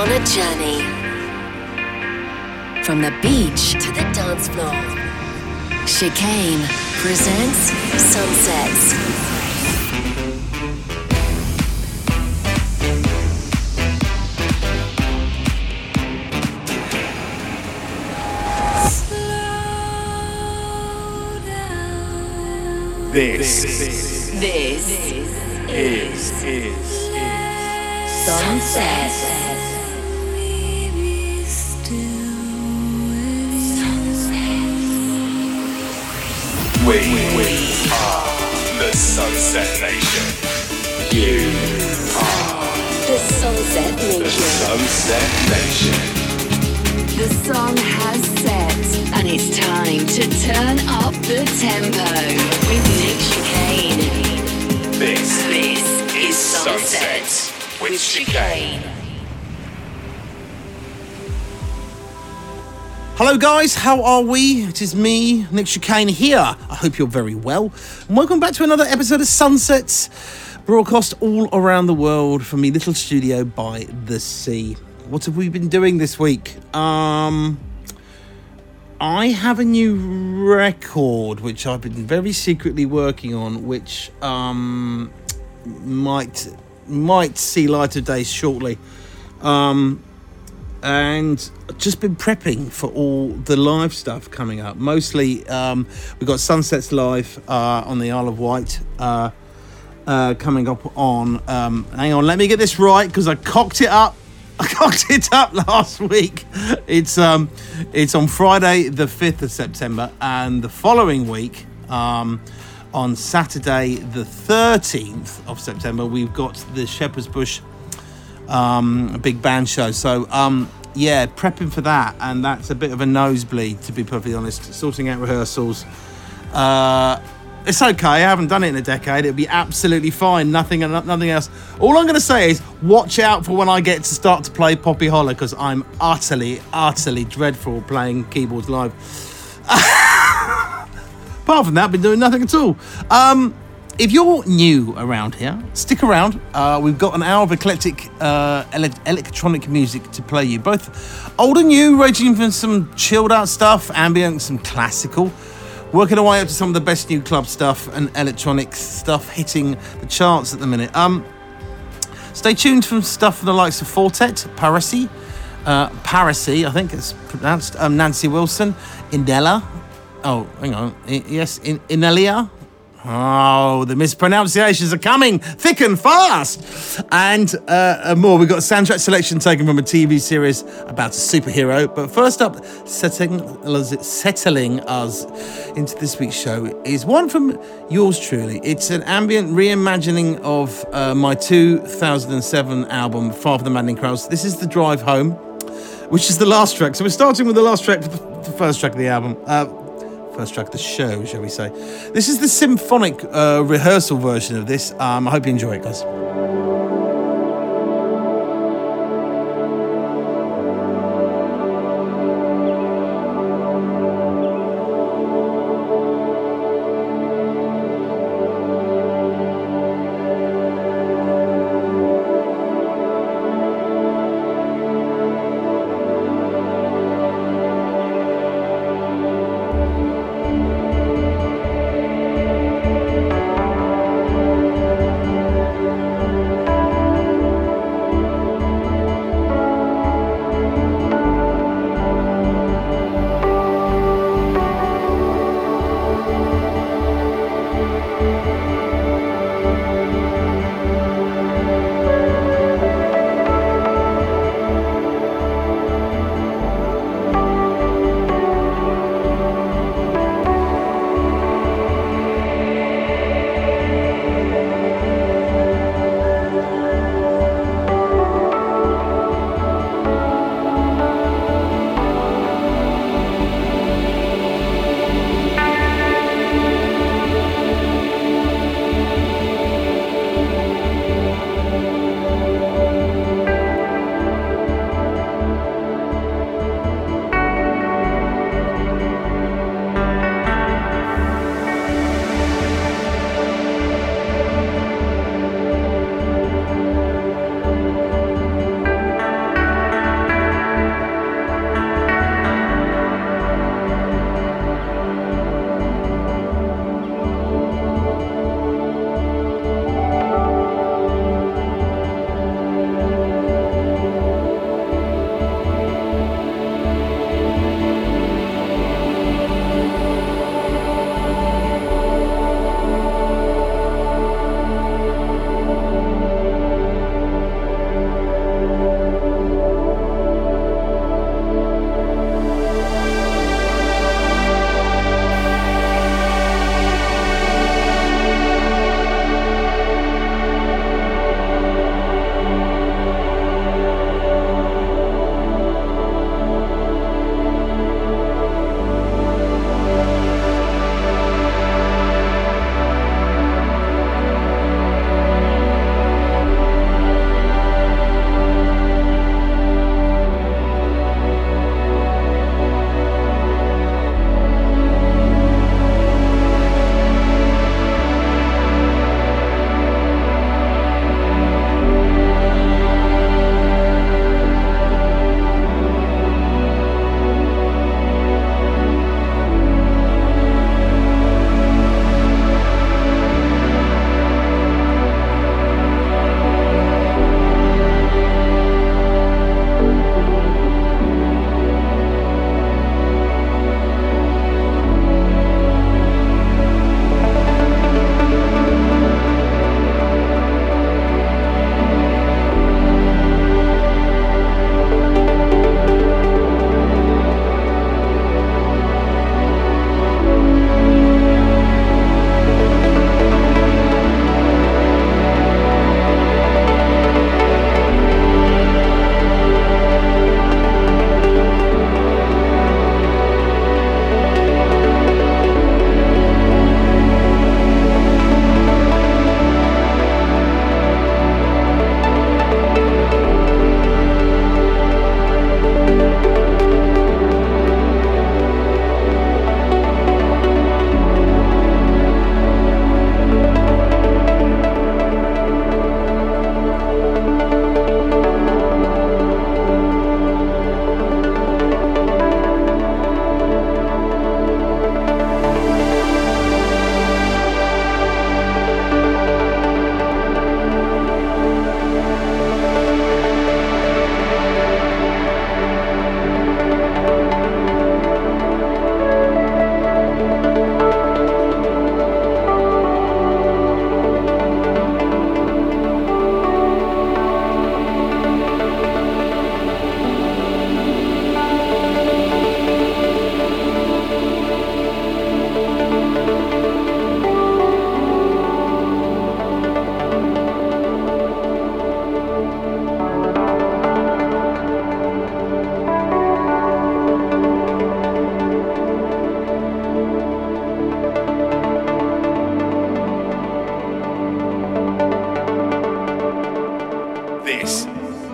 on a journey from the beach to the dance floor. Chicane presents Sunsets. This is Sunset. We are the Sunset Nation. You are The Sunset the Nation. Sunset Nation. The sun has set, and it's time to turn up the tempo with Nick Chicane. This is Sunset with Chicane. Hello guys, how are we? It is me, Nick Chicane here. I hope you're very well. And welcome back to another episode of Sunsets, broadcast all around the world from my little studio by the sea. What have we been doing this week? I have a new record which I've been very secretly working on, which might see light of day shortly. And just been prepping for all the live stuff coming up. Mostly, we've got Sunsets Live on the Isle of Wight coming up on. Hang on, let me get this right because I cocked it up. Last week. It's on Friday, the 5th of September, and the following week, on Saturday, the 13th of September, we've got the Shepherd's Bush. A big band show, so yeah, prepping for that, and that's a bit of a nosebleed, to be perfectly honest. Sorting out rehearsals, it's okay. I haven't done it in a decade. It'll be absolutely fine. Nothing else. All I'm going to say is watch out for when I get to start to play Poppy Holler, because I'm utterly dreadful playing keyboards live. Apart from that, I've been doing nothing at all. If you're new around here, stick around. We've got an hour of eclectic electronic music to play you, both old and new, ranging from some chilled out stuff, ambient, some classical, working our way up to some of the best new club stuff and electronic stuff hitting the charts at the minute. Stay tuned for stuff from the likes of Fortet, Parisi, I think it's pronounced, Nancy Wilson, Inella. Oh, hang on. Yes, Inelia. Oh, the mispronunciations are coming thick and fast. And more. We've got a soundtrack selection taken from a TV series about a superhero. But first up, settling us into this week's show is one from yours truly. It's an ambient reimagining of my 2007 album, Far From the Maddening Crowds. This is The Drive Home, which is the last track. So we're starting with the last track, the first track of the album. First track of the show, shall we say. This is the symphonic rehearsal version of this. I hope you enjoy it, guys.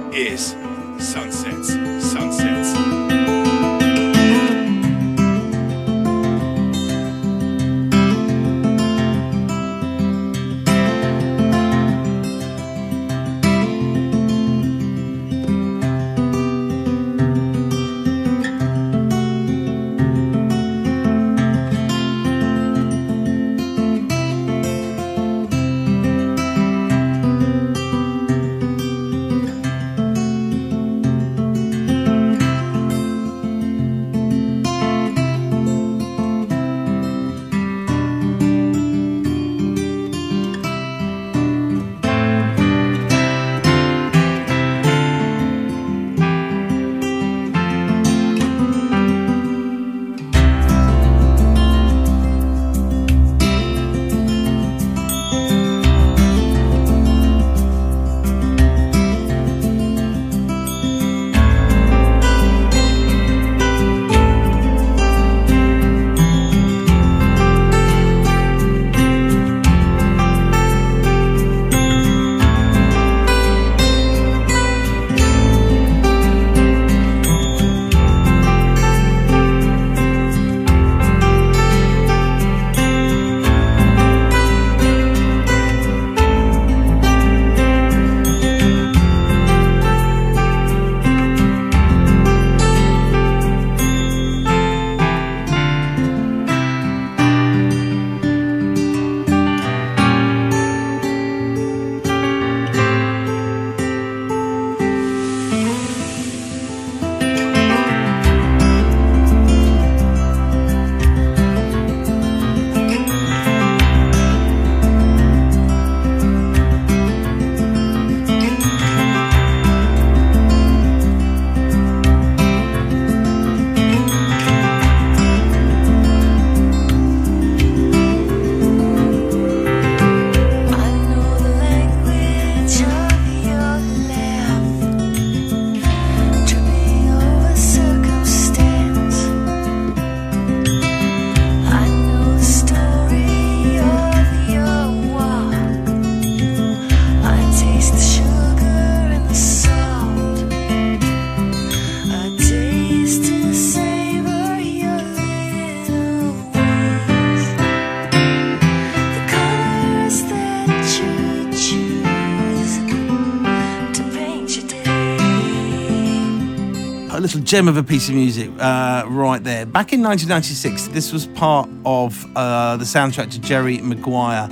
is Sunsets. Sunsets. A little gem of a piece of music right there. Back in 1996, this was part of the soundtrack to Jerry Maguire,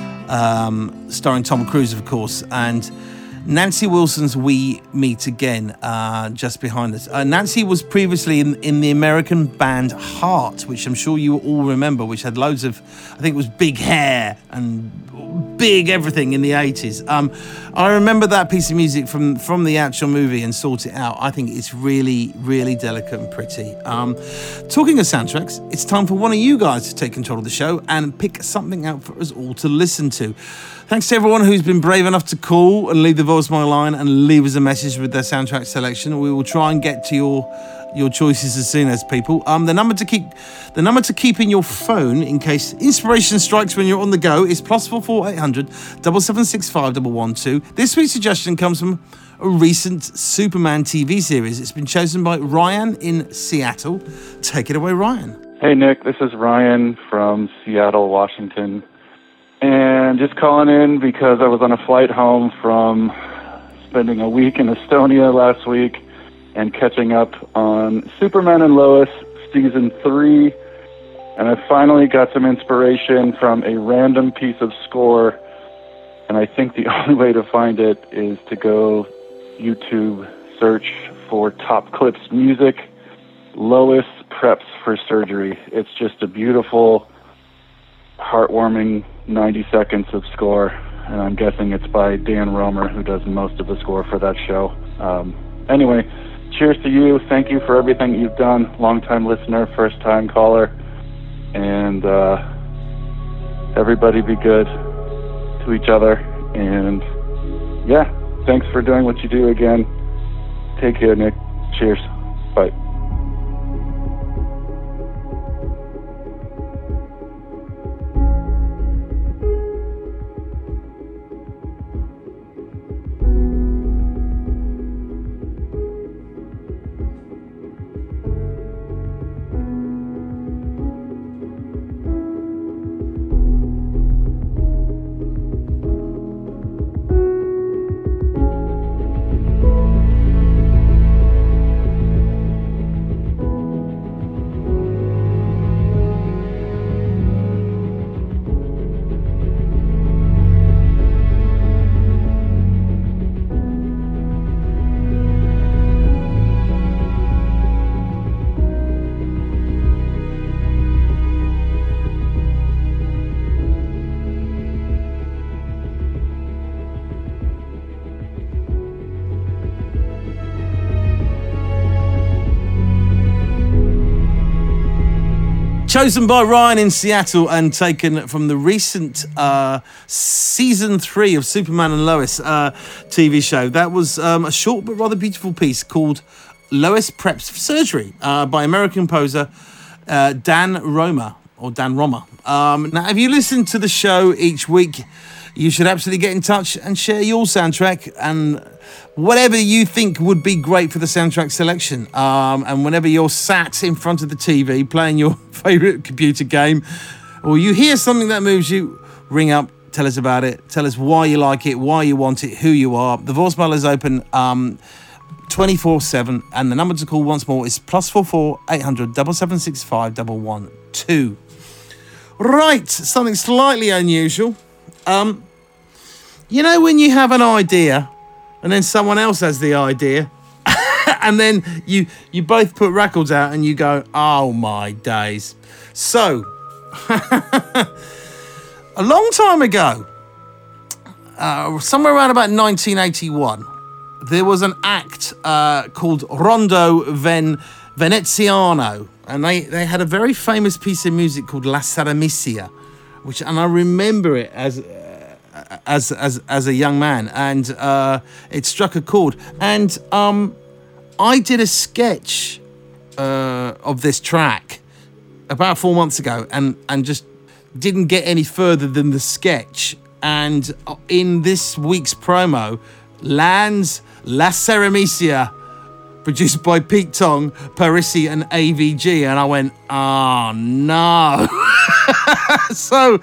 starring Tom Cruise, of course, and Nancy Wilson's We Meet Again, just behind us. Nancy was previously in the American band Heart, which I'm sure you all remember, which had loads of, I think it was big hair and big everything in the 80s. I remember that piece of music from the actual movie and Sort It Out. I think it's really, really delicate and pretty. Talking of soundtracks, it's time for one of you guys to take control of the show and pick something out for us all to listen to. Thanks to everyone who's been brave enough to call and leave the voicemail line and leave us a message with their soundtrack selection. We will try and get to your choices as soon as, people. The number to keep in your phone in case inspiration strikes when you're on the go is +44 800 7765 112. This week's suggestion comes from a recent Superman TV series. It's been chosen by Ryan in Seattle. Take it away, Ryan. Hey Nick, this is Ryan from Seattle, Washington. And just calling in because I was on a flight home from spending a week in Estonia last week and catching up on Superman and Lois Season 3. And I finally got some inspiration from a random piece of score. And I think the only way to find it is to go YouTube search for Top Clips Music, Lois Preps for Surgery. It's just a beautiful, heartwarming 90 seconds of score, and I'm guessing it's by Dan Romer, who does most of the score for that show. Anyway, cheers to you. Thank you for everything you've done. Long-time listener, first-time caller, and everybody be good to each other. And yeah, thanks for doing what you do again. Take care, Nick. Cheers. Bye. chosen by Ryan in Seattle and taken from the recent season 3 of Superman and Lois TV show. That was a short but rather beautiful piece called Lois Preps for Surgery by American composer Dan Romer. Now, if you listen to the show each week, you should absolutely get in touch and share your soundtrack and whatever you think would be great for the soundtrack selection. And whenever you're sat in front of the TV playing your favourite computer game, or you hear something that moves you, ring up, tell us about it, tell us why you like it, why you want it, who you are. The voicemail is open 24/7, and the number to call once more is +44 800 7765 112. Right, something slightly unusual. You know when you have an idea and then someone else has the idea and then you both put records out and you go, oh my days. So, a long time ago, somewhere around about 1981, there was an act called Rondo Veneziano, and they had a very famous piece of music called La Saramisia, and I remember it as a young man, and it struck a chord. And I did a sketch of this track about 4 months ago, and just didn't get any further than the sketch. And in this week's promo lands La Saramisia, produced by Pete Tong, Parisi and AVG, and I went, oh no. So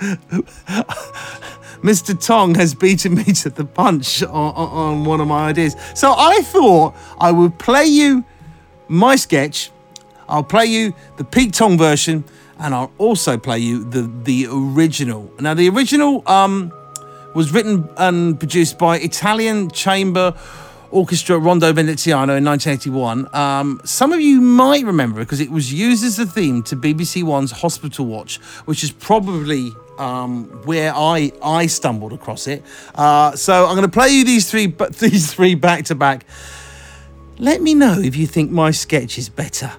Mr. Tong has beaten me to the punch on one of my ideas. So I thought I would play you my sketch, I'll play you the Pete Tong version, and I'll also play you the original. Now, the original was written and produced by Italian Chamber Orchestra Rondo Veneziano in 1981. Some of you might remember it because it was used as the theme to BBC One's Hospital Watch, which is probably where I stumbled across it. So I'm going to play you these three back to back. Let me know if you think my sketch is better.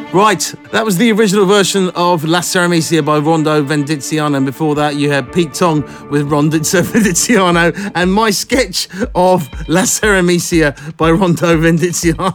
Right, that was the original version of La Ceremesia by Rondo Vendiziano, and before that you had Pete Tong with Rondo Vendiziano, and my sketch of La Ceremesia by Rondo Vendiziano.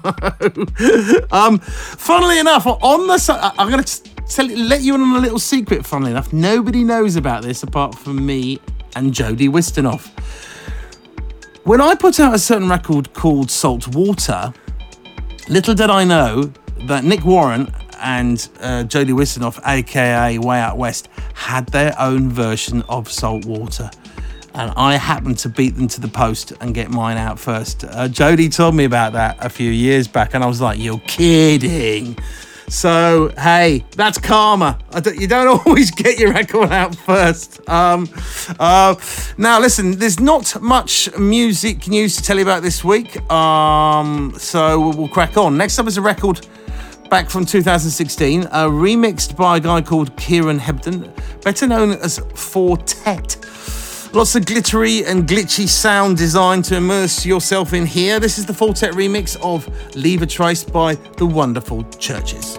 Funnily enough, on the I'm going to let you in on a little secret. Funnily enough, nobody knows about this apart from me and Jodie Wisternoff. When I put out a certain record called Salt Water, little did I know that Nick Warren and Jodie Wisternoff, aka Way Out West, had their own version of Salt Water. And I happened to beat them to the post and get mine out first. Jodie told me about that a few years back, and I was like, you're kidding. So, hey, that's karma. You don't always get your record out first. Now, listen, there's not much music news to tell you about this week. So we'll crack on. Next up is a record back from 2016, remixed by a guy called Kieran Hebden, better known as Fortet. Lots of glittery and glitchy sound designed to immerse yourself in here. This is the Fortet remix of Leave a Trace by the wonderful Churches.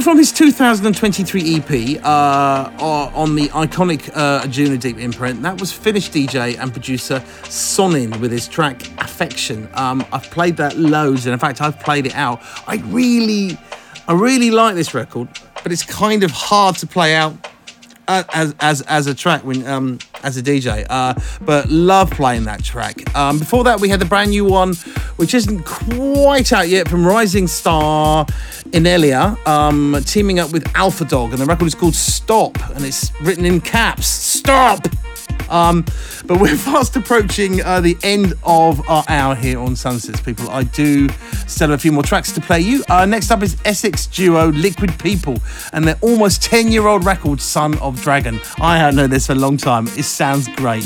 from his 2023 EP on the iconic Ajuna Deep imprint. That was Finnish DJ and producer Sonin with his track Affection. I've played that loads, and in fact, I've played it out. I really like this record, but it's kind of hard to play out as a track when as a DJ, but love playing that track. Before that, we had the brand new one, which isn't quite out yet, from Rising Star Inelia, teaming up with Alpha Dog, and the record is called Stop, and it's written in caps. Stop. But we're fast approaching the end of our hour here on Sunsets, people. I do still have a few more tracks to play you. Next up is Essex duo Liquid People and their almost 10-year-old record, Son of Dragon. I have known this for a long time. It sounds great.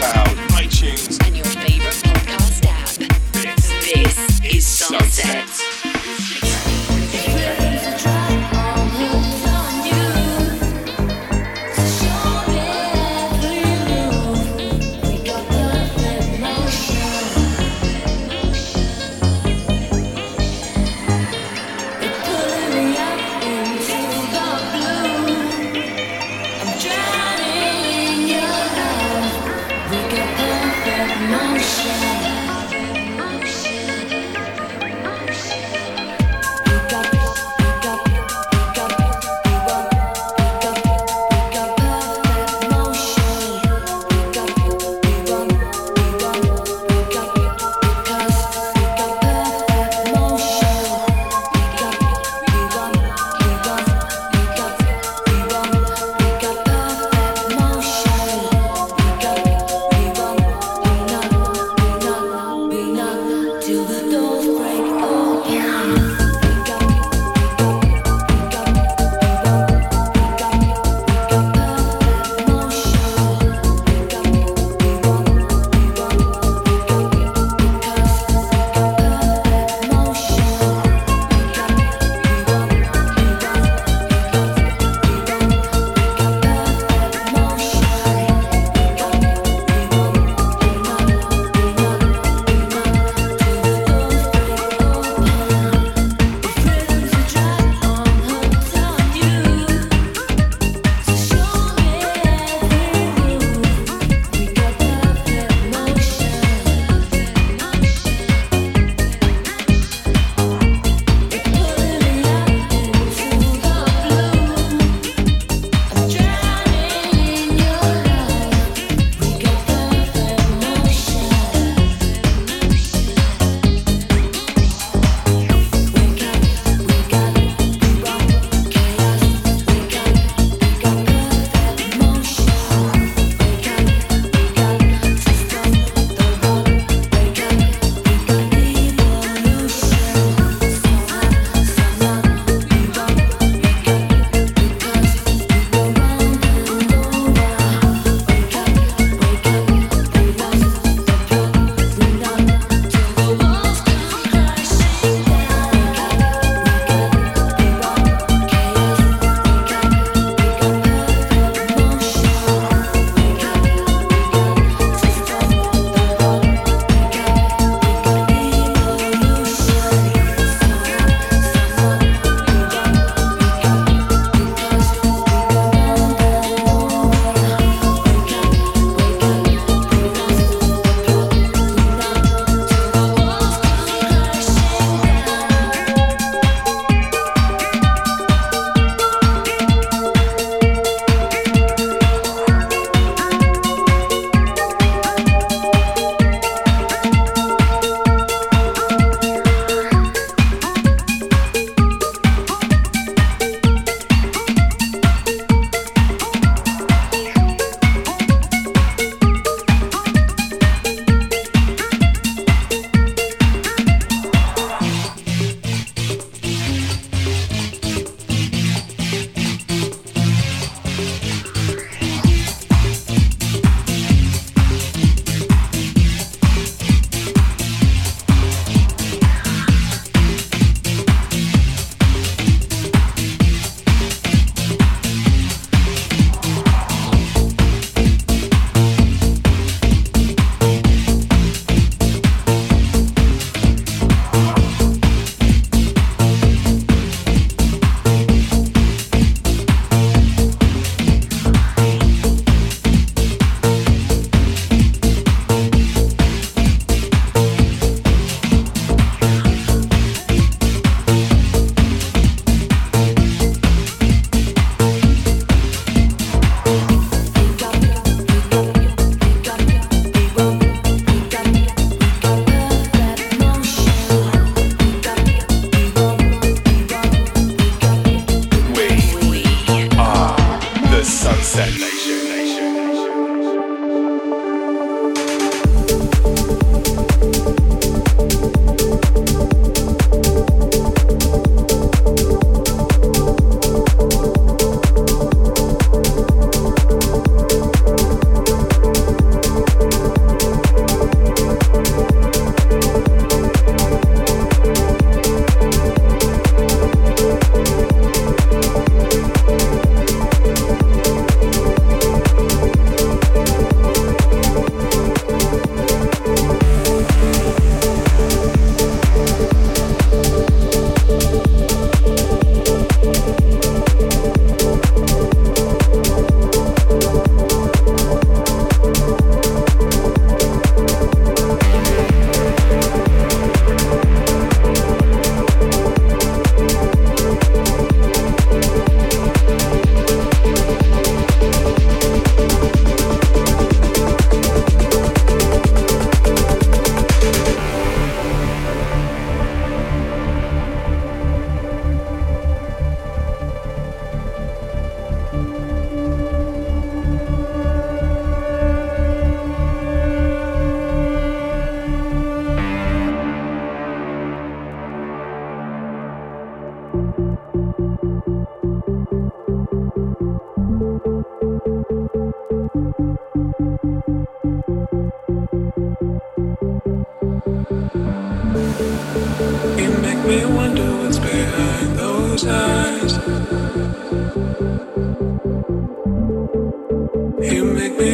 SoundCloud, iTunes, and your favorite podcast app. This is Sunset. We got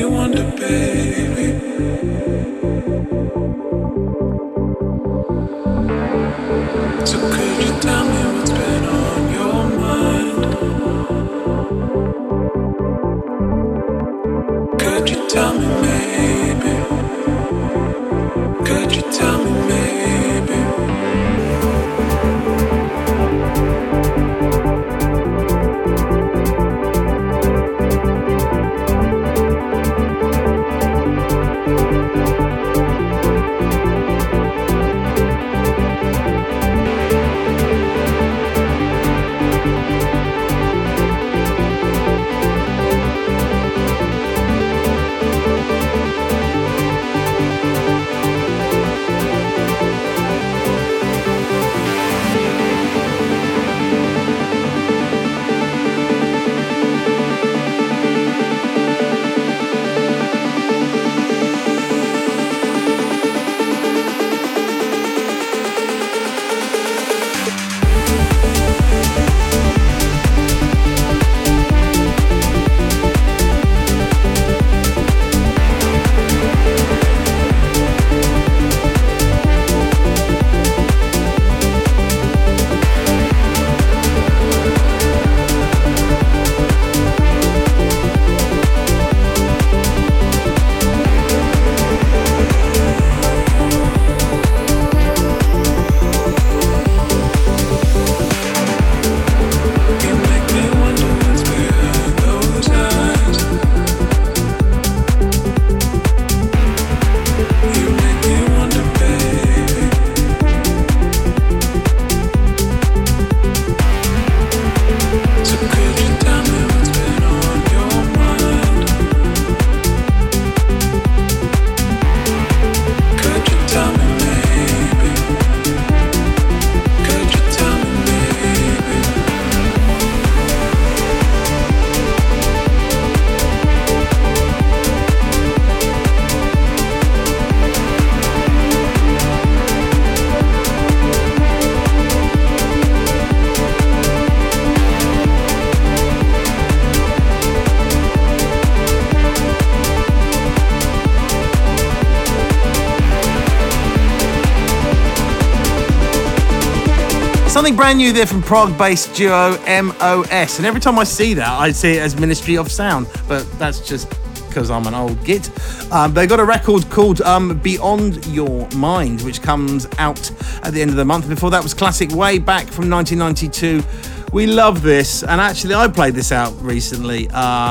Something brand new there from Prague-based duo MOS. And every time I see that, I see it as Ministry of Sound. But that's just because I'm an old git. They got a record called Beyond Your Mind, which comes out at the end of the month. Before that was classic way back from 1992. We love this. And actually, I played this out recently.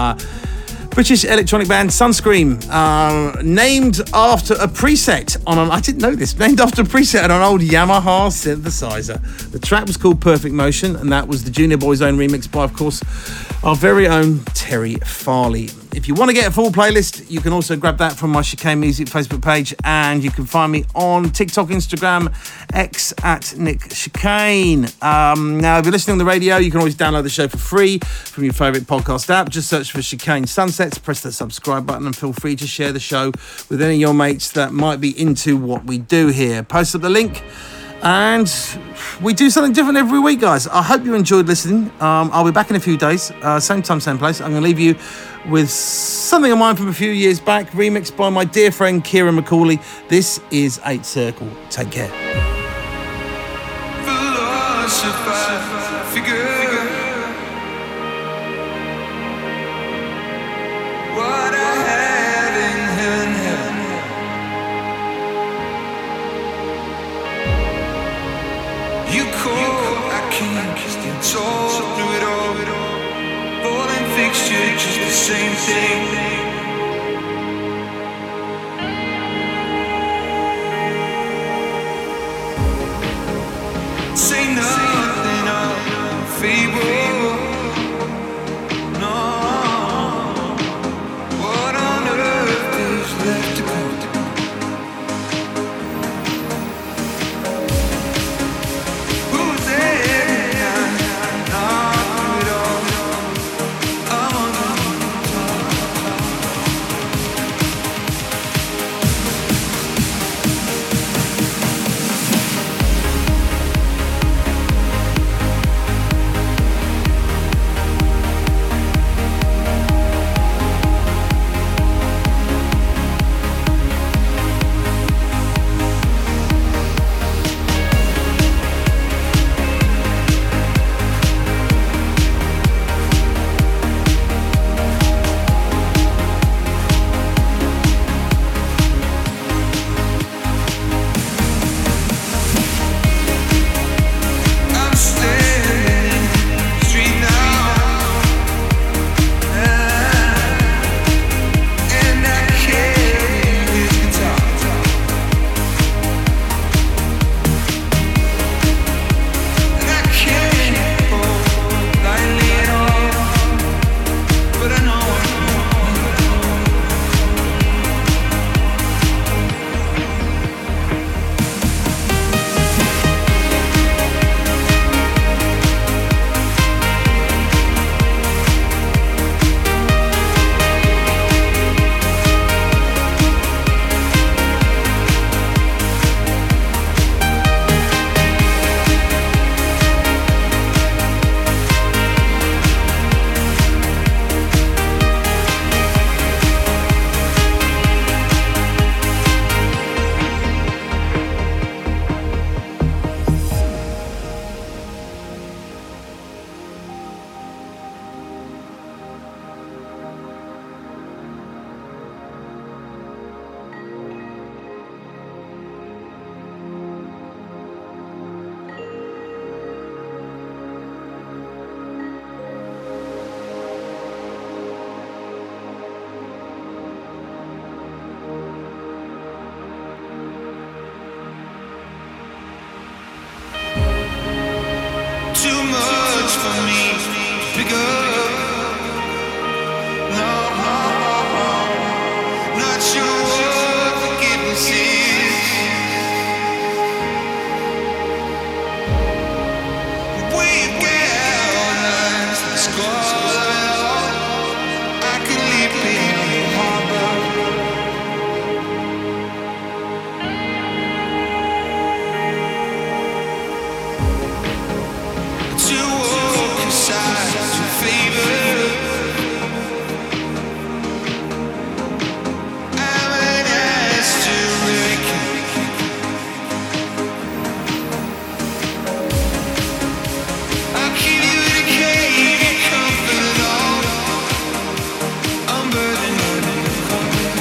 British electronic band Sunscream, named after a preset on an, I didn't know this, named after a preset on an old Yamaha synthesizer. The track was called Perfect Motion, and that was the Junior Boy's own remix by, of course, our very own Terry Farley. If you want to get a full playlist, you can also grab that from my Chicane Music Facebook page, and you can find me on TikTok, Instagram, X at Nick Chicane. Now, if you're listening on the radio, you can always download the show for free from your favourite podcast app. Just search for Chicane Sunsets, press the subscribe button, and feel free to share the show with any of your mates that might be into what we do here. Post up the link. And we do something different every week, guys. I hope you enjoyed listening. I'll be back in a few days, same time, same place. I'm going to leave you with something of mine from a few years back, remixed by my dear friend Kieran McCauley. This is 8 Circle. Take care. What I have in heaven. You call, I can't still talk through it all. Falling fixture, just the same thing. Say nothing of feeble. No. What on earth is left to go? Who's there? Not through it all. I'm on the top. wake up. No, not sure what forgiveness is. We've galvanized the scars of it all. I could leave it in the harbor. To walk aside to favor. I'm an asterisk. I'll keep you in a cave, your comfort at all. I'm burning under your cover.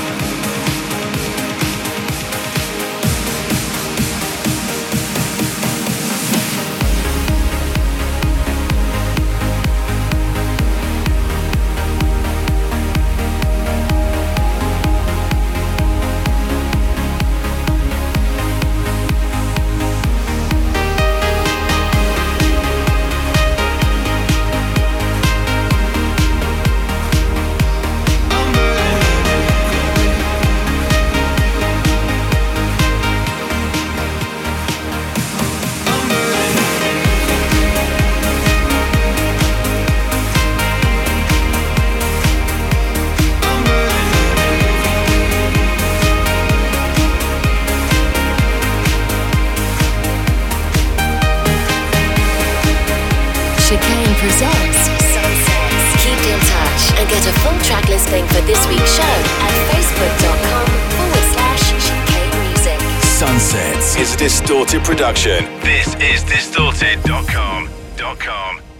Chicane presents Sunsets. Keep in touch and get a full track listing for this week's show at facebook.com/Chicane Music. Sunsets is a Distorted production. This is distorted.com.